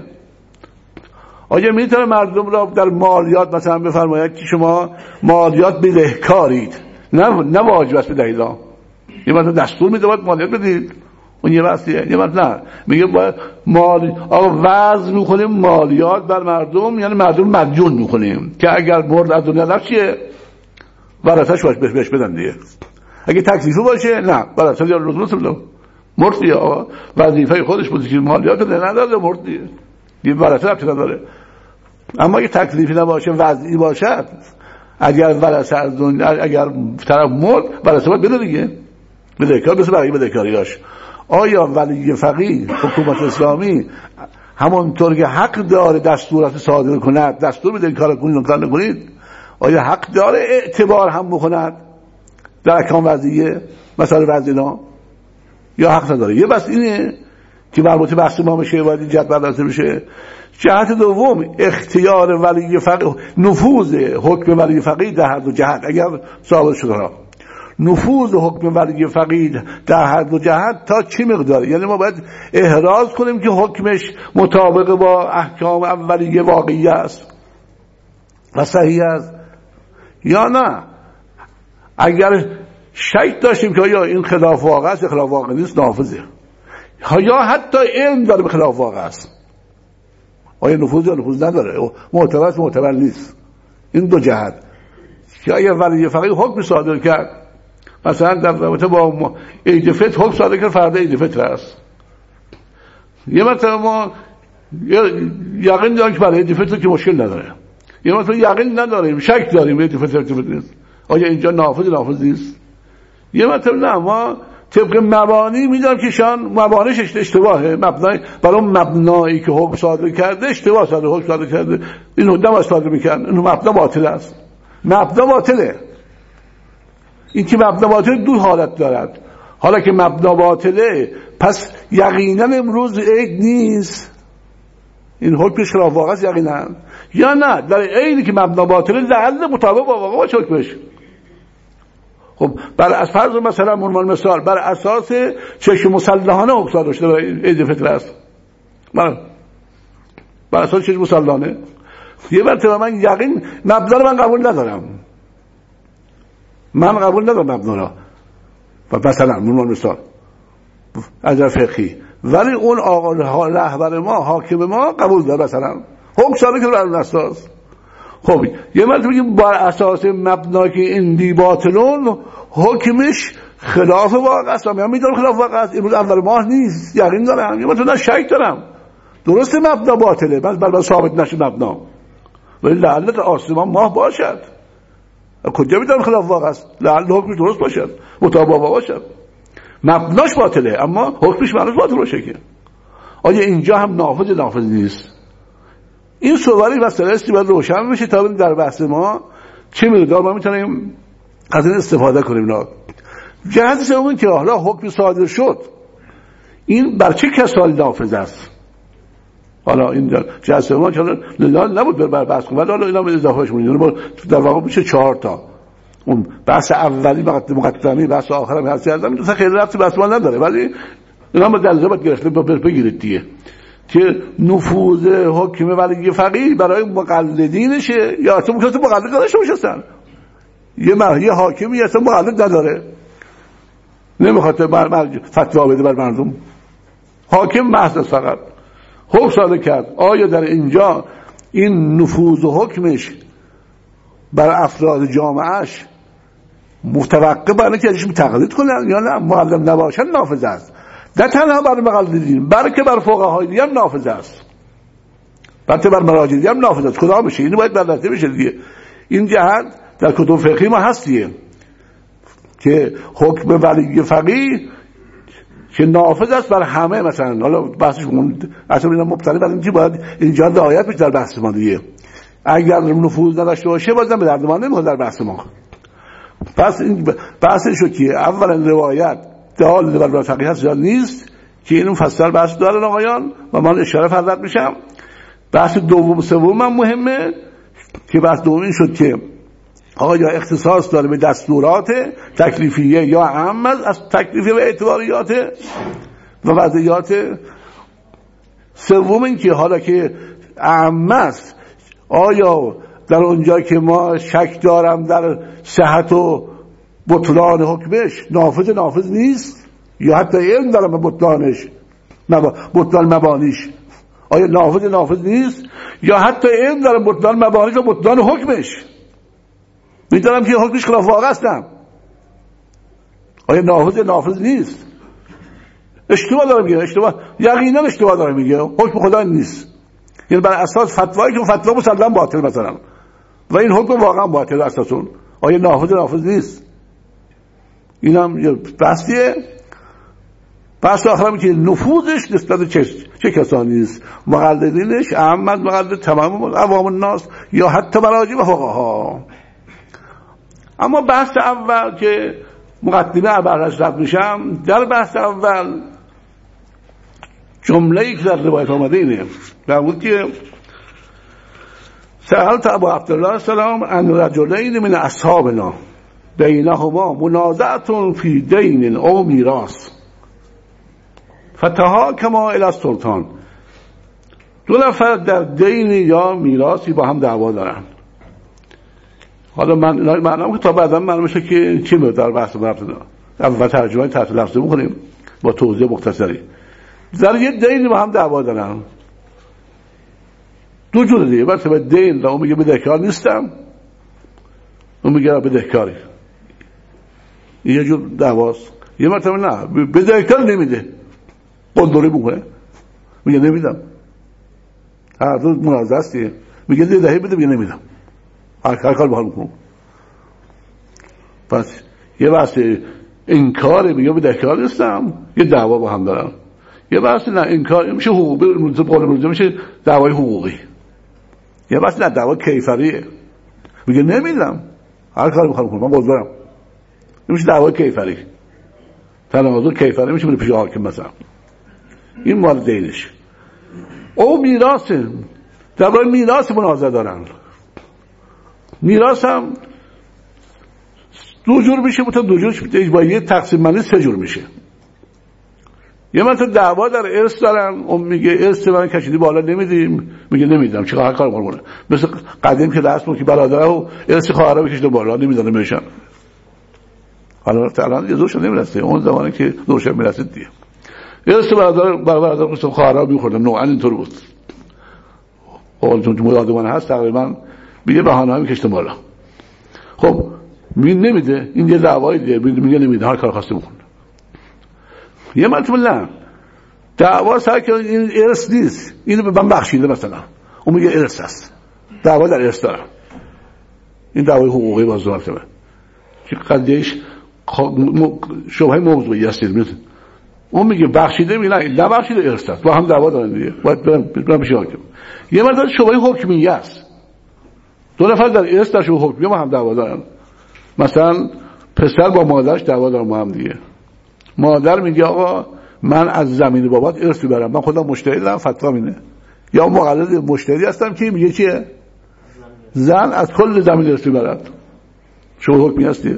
آیا میتونه مردم را در مالیات مثلا بفرماید که شما مالیات بدهکارید، نه نه واجب است بدهید، یه مثلا دستور میده باید مالیات بدید، اون یه واسطه. یه مثلا میگه باید مالی آقا وضع میکنیم مالیات بر مردم، یعنی مردم مدیون میکنیم که اگر مرد از دنیا رفت چیه ورثه‌اش باش بهش بدن دیگه. اگه تکلیفی باشه نه، ورثه یا رسول مرد دیگه، آقا وظیفه خودش بود که مالیات رو نداده، مرد دیگه، دیگه ورثه رفت نداره. اما اگه تکلیفی نباشه وضعی باشد، اگر ورثه از دنیا اگر طرف مرد ورثه باید بده دیگه، بدهکار بس برای بدهکاریاش. آیا ولی فقیه حکومت اسلامی همونطور که حق داره دستورات صادر کند، دستور بده این کار کنید اون کار نکنید، آیا حق داره اعتبار هم بکند در احکام وضعیه مثلا وضعینا، یا حق نداره؟ یه بس اینه که مربوط بحث ما میشه، باید این جهت بررسی بشه. جهت دوم اختیار ولی فقیه، نفوذ حکم ولی فقیه در هر دو جهت اگر ثابت شده را، نفوذ حکم ولی فقیه در هر دو جهت تا چه مقداره؟ یعنی ما باید احراز کنیم که حکمش مطابق با احکام اولیه واقعی است و صحیح است یا نه. اگر شک داشتیم که آیا این خلاف واقع است، خلاف واقع نیست، نافذه، یا حتی علم داره به خلاف واقع است، آیا نفوذ یا نفوذ نداره، معتبر است معتبر نیست. این دو جهت که اگر ولی فقیه حکم صادر کرد، مثلا در رابطه با عید فطر حکم صادر کرد فردا عید فطر است، یه مرتبه ما یقین داریم که برای عید فطر که مشکل نداره، یه مرتبه یقین نداریم، شک داریم عید فطر عید فطر نیست، آیا اینجا نافذ نافذ نیست؟ یه مرتبه نه، ما طبق مبانی میدونم که شان مبانیش اشتباهه، مبنای برای مبنایی که حکم صادر کرده اشتباه صادر حکم صادر کرده، این نمیشه صادر میکنن، این مبنا باطل است، مبنا باطله. این که مبنا باطل دو حالت دارد، حالا که مبنا باطله پس یقینا امروز عید نیست، این حکمش خلاف واقع است یقینا، یا نه در عیدی که مبنا باطله لعل مطابق با واقع باشه حکمش. خب بر از فرض مثلا مرمان مثال بر اساس چشم مسلحانه حکم داشته برای عید فطر است، بر بر اساس چشم مسلحانه. یه مرتبه من یقین مبنا رو من قبول ندارم، من قبول ندارم مبنا رو، و مثلا مرمان مثال از فقهی، ولی اون آقا رهبر ما حاکم ما قبول داره، مثلا حکم صادر کرده بر اون اساس. خب یه مرتبه بگیم بر اساس مبنا که این دی باطلون حکمش خلاف واقع است، من میدونم خلاف واقع است، امروز اول ماه نیست، یقین دارم، یه مرتبه شک دارم درسته مبنا باطله، بس بر ثابت نشه مبنا، ولی لعل آسمان ماه باشد، کجا میدونم خلاف واقع است، لعل حکمش درست باشد، مطابق باشد، مبناش باطله اما حکمش معناش باطل باشه. که آیا اینجا هم نافذ نافذ نیست؟ این سوالی مسئله است باید روشن بشه تا در بحث ما چه مقدار ما میتونیم از این استفاده کنیم. نه جهت سوم که حالا حکم صادر شد، این بر چه کسانی نافذ است؟ حالا این جهت سوم چون نبود بر بحث کنیم، حالا اینا به اضافهش می‌کنیم، در واقع میشه چهار تا. اون بحث اولی مقدمی، بحث آخرم هست کردم، این خیلی ربطی به اسمان نداره، ولی اینا ما در ضبط گرفته بگیرید دیگه که نفوذ حکم ولی فقیه برای مقلدینشه، یا تو ممکنه مقلد داشته باشن، یه مرحله حاکمی اصلا مقلد نداره، نمیخواد بر فتوا بده بر مردم، حاکم محض فقط حکم صادر کرد. آیا در اینجا این نفوذ و حکمش بر افراد جامعهش متوقع بر اینکه ازش تقلید کنن یا نه؟ معلم نباشن نافذ است، نه تنها بر مقلدین بلکه بر فقهای دیگه هم نافذ است، بلکه بر مراجع دیگه هم نافذ است. کدام بشه؟ اینو باید بررسی بشه دیگه. این جهت در کتب فقهی ما هست دیگه که حکم ولی فقیه که نافذ است بر همه، مثلا حالا بحثش اصلا اینا مبتنی بر اینکه باید اینجا رعایت بشه در بحث ما دیگه. اگر نفوذ نداشته باشه بازم به درد ما نمیخوره در بحث ما. پس این بحثش شد که اولا روایت دال بر فقیه هست یا نیست که اینو فصل بحث دارن آقایان و من اشاره فرض میشم. بحث دوم سوم هم مهمه که بحث دوم این شد که آیا اختصاص داره به دستورات تکلیفیه یا عام از تکلیفیه و اعتباریات و وضعیات. سوم این که حالا که عام است آیا در اونجا که ما شک دارم در صحت و بطلان حکمش نافذ نافذ نیست، یا حتی علم دارم به بطلانش بطلان مبانیش، آیا نافذ نافذ نیست، یا حتی علم دارم بطلان مبانیش و بطلان حکمش، میدونم که حکمش خلاف واقع هستم، آیا نافذ نافذ نیست؟ اشتباه داره میگه، اشتباه یقینا اشتباه داره میگه، حکم خدا نیست، یعنی بر اساس فتوایی که فتوا مسلم باطل مثلا و این حکم واقعا باطل اساس اون، آیا نافذ نافذ نیست؟ اینم یه بحثیه. بحث آخرم که نفوذش نسبت چه چه کسانی است؟ مقلدینش، احمد مقلد تمام عوام الناس یا حتی مراجع و فقها. اما بحث اول که مقدمه اولش رد میشم، در بحث اول جمله‌ای که در روایت آمده اینه، در بود که سألت ابا عبدالله السلام ان رجلین من اصحابنا بینهما منازعة فی دین او میراث فتحاکما الی السلطان. دو نفر در دین یا میراثی با هم دعوا دارن. حالا من معنام که تا بعدا معلوم میشه که چی میاد در بحث رفت اول ترجمه تحت لفظی میکنیم با توضیح مختصری. در یه دین با هم دعوا دارن، دو جور دیگه، وقتی به دین اون میگه بدهکار نیستم، اون میگه بدهکاری، یه جور دعواست. یه مرتبه نه بدهکار نمیده، قلدری میکنه، میگه نمیدم، هر دو منازعه است دیگه، میگه دهی بده، میگه نمیدم، هر کار بحال میکنم. پس یه بحث انکار میگه بدهکار نیستم، یه دعوا با هم دارن. یه بحث نه انکار میشه حقوقی، قول مرزه میشه دعوای حقوقی. یه بحث نه دعوا کیفریه، میگه نمیدم، هر کار میخوام کنم، من قلدرم، میشه دعوای کیفری، تنازع کیفری میشه پیش حاکم مثلا. این مال دینش. او میراث، درباره میراث منازعه دارن. میراث هم دو جور میشه، مثلا دو جورش با یه تقسیم بندی سه جور میشه. یه مثلا دعوا در ارث دارن، اون میگه ارث من کشیدی بالا نمیدیم، میگه نمیدم چیکار کار کنم. مثل قدیم که دست بود که برادرها ارث خواهرها بکشیده بالا نمیدونه بهشون. حالا الان یه زورش نمیرسه، اون زمانی که زورش میرسید دیگه ارث برادر برادر مثل خواهرها میخوردن، نوعا اینطور بود. اول چون مراد من هست تقریبا میگه بهانه‌ها میکشته بالا. خب می نمیده، این یه دعوای دیگه، میگه نمیده، هر کار خواسته بکن. یه مرتبه نه دعوا سر که این ارث نیست، اینو به من بخشیده مثلا، اون میگه ارث است، دعوا در ارث دارم. این دعوای حقوقی باز مرتبه که قضیهش شبهه موضوعی است. اون میگه بخشیده، میگه نه نبخشیده، ارث است، با هم دعوا دارن دیگه، باید برم پیش حاکم. یه مرتبه شبهه حکمیه است، دو نفر در ارث در شبهه حکمیه با هم دعوا دارن. مثلا پسر با مادرش دعوا دارن با هم دیگه. مادر میگه آقا من از زمین بابات ارث میبرم، من خودم مشتهدم، فتوا اینه. یا مقلد مشتهدی هستم که میگه چیه؟ زن از کل زمین ارث میبرد. شما حکمی هستی؟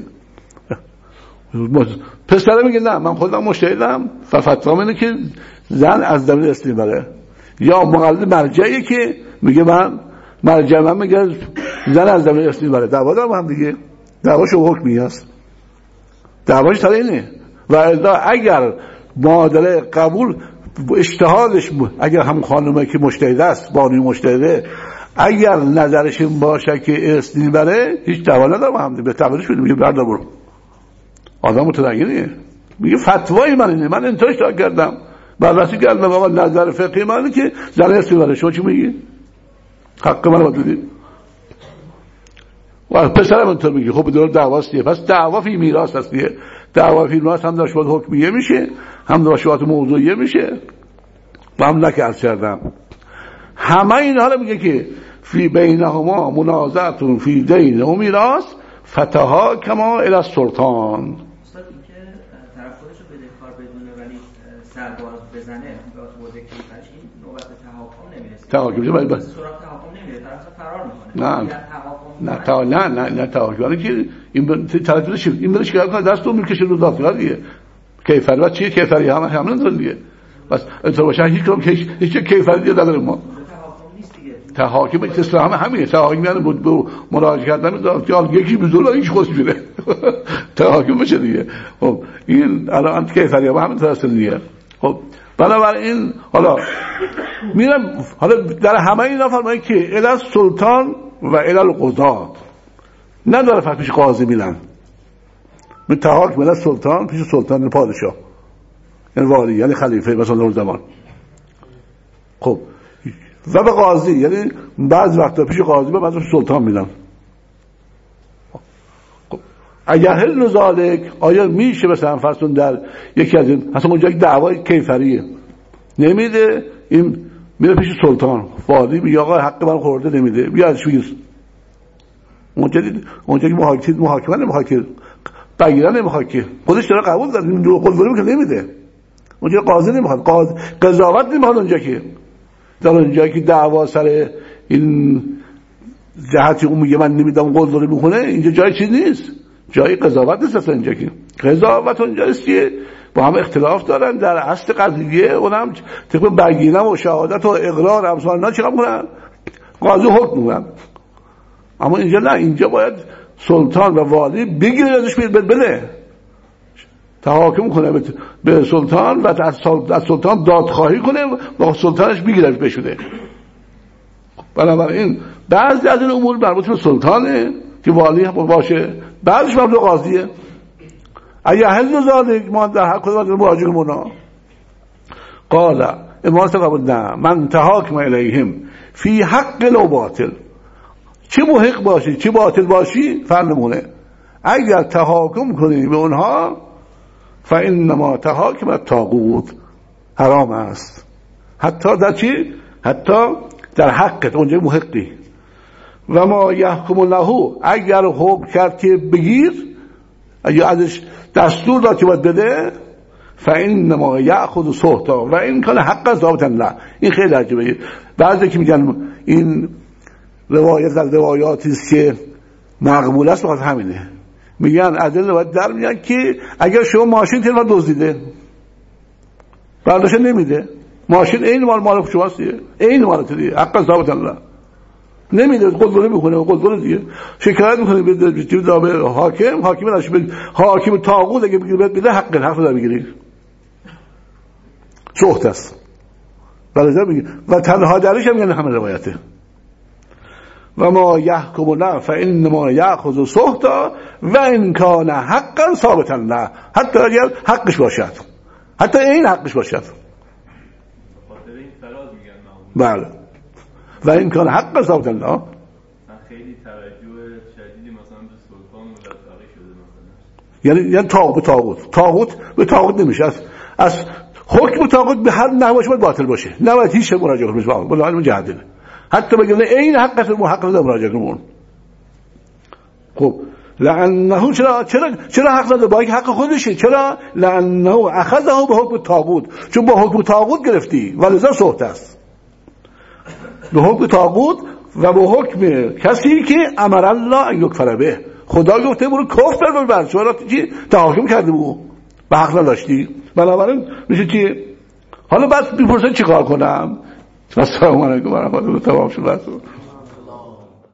پسر میگه نه من خودم مشتهدم، فتوا اینه که زن از زمین ارث میبره. یا مقلد مرجعی که میگه من مرجع من میگه زن از زمین ارث میبره. دعوا دارم هم دیگه، دعوا شما حکمی هست، دعواش سر اینه. و اگر معادله قبول اجتهادش اگر هم خانومه که مجتهد است، بانوی مجتهده، اگر نظرش این باشه که ارث میبره، هیچ دعوا نداره هم به تقریرش بده، میگه بردار برو. آدم متدینه، میگه فتوای من اینه، من انتاش تا کردم بررسی کردم آقا نظر فقهی منه که زن ارث میبره، شما چی میگی؟ حق من رو بدید. و پسرم اینطور میگه. خب بدون دعواست دیگه. پس دعوا فی میراث هست دیگه. دعوا فی میراث هم در شبهات حکمیه میشه، هم در شبهات موضوعیه میشه. و هم نکرد کردم همه این حالا میگه که فی بینهما منازعه فی دین و میراث فتها کما الی السلطان. استاد این که طرف خودش رو بدهکار بدونه ولی سرباز بزنه با بوده کیفش، این نوبت تحاکم نمیرسه. تحاکم سراغ تحاکم نمیره، طرف فرار میکنه. نه نه تا نه نه نه تحاکم که این طرفش این بره شکایت کنه، دستو میکشه رو دادگاه دیگه. کیفری و چیه کیفری هم همین دیگه. بس اطلاع باشه هیچ کدوم هیچ هیچ کیفری دیگه نداره. ما تحاکم اسلام همینه. تحاکم یعنی بود مراجعه کردن دادگاه، یکی بزرگ هیچ خوش میره تحاکم بشه دیگه. خب این الان کیفری هم همین طرف دیگه. خب بنابراین حالا میرم حالا در همه اینا فرمایید که الی سلطان و الی القضات، نداره فقط پیش قاضی میلن، به تحاکم الی سلطان، پیش سلطان پادشاه یعنی والی یعنی خلیفه مثلا اون زمان. خب و به قاضی یعنی بعض وقتا پیش قاضی به بعض سلطان میدن. خب اگر هل ذالک آیا میشه مثلا فرضون در یکی از این مثلا اونجا یک دعوای کیفریه نمیده، این میره پیش سلطان والی میگه آقا حق من خورده نمیده، بیا ازش بگیر. اونجا اونجا که محاکمه محاکمه نمیخواد، بگیرن نمیخواد که خودش داره قبول داره، این دو قضایی که نمیده. اونجا قاضی نمیخواد، قاضی قضاوت نمیخواد اونجا که در اونجایی که دعوا سر این جهتی اون میگه من نمیدم قضاوت میکنه، اینجا جای چیز نیست، جای قضاوت نیست اصلا. اینجا که قضاوت اونجاست که با هم اختلاف دارن در اصل قضیه، اونم طبق بگینه و شهادت و اقرار امثال اینا چیکار کنن؟ قاضی حکم میکنن. اما اینجا نه، اینجا باید سلطان و والی بگیره ازش بده، تحاکم کنه به سلطان و از سلطان دادخواهی کنه و سلطانش بگیره بشوده. بنابراین بعضی از این امور مربوط به سلطانه که والی باشه، بعضش مربوط به قاضیه. اگه هل ذالک ما در حق خود مراجعه منا قال امام قبول نه من تحاکم الیهم فی حق لو باطل، چه محق باشی چه باطل باشی فرمونه، اگر تحاکم کنی به اونها فانما تحاکم الطاغوت، حرام است. حتی در چی؟ حتی در حقت اونجا محقی. و ما یحکم له، اگر حکم کرد که بگیر، اگر ازش دستور داد که باید بده، فانما یاخذ سهتا و این کان حق ضابط الله. این خیلی عجیبه. بعضی که میگن این روایت از روایاتی است که مقبول است، واسه همینه. میگن ادله باید در میگن که اگر شما ماشین تلفن دزدیده برداشت نمیده، ماشین این مال مال شماست دیگه، این مالت دیگه، حق ثابت الله نمیده، قلدره میکنه، قلدره دیگه شکایت میکنه به به حاکم، حاکم نشه به حاکم طاغوت اگه بگیره بده حق حق داره بگیری سخت است. بلکه میگه و تنها درش هم یعنی همه روایته و ما یحکم له فانما یاخذ سخطا و ان کان حقا ثابتا له، حتی اگر حقش باشد، حتی این حقش باشد. بله و این کان حقا ثابتا له. خیلی توجه شدیدی مثلا به سلطان ملتقی شده مثلا، یعنی یعنی طاغوت به طاغوت طاغوت به طاغوت نمیشه، از از حکم طاغوت به هر نحوش باید باطل باشه، نباید هیچ مراجعه کنه به الله مجادله، حتی بگه این حق است محقق داره مراجعه کنه. خب لانه چرا چرا چرا حق نداره با اینکه حق خودشه؟ چرا؟ لانه اخذه به حکم طاغوت، چون با حکم طاغوت گرفتی ولذا سخت است، به حکم طاغوت و به حکم کسی که امر الله ان یکفر به، خدا گفته برو کفر بر بر چرا چی تحاکم کرده بود به حق نداشتی. بنابراین میشه چی؟ حالا بعد میپرسن چیکار کنم؟ السلام علیکم و رحمت الله. تمام شد.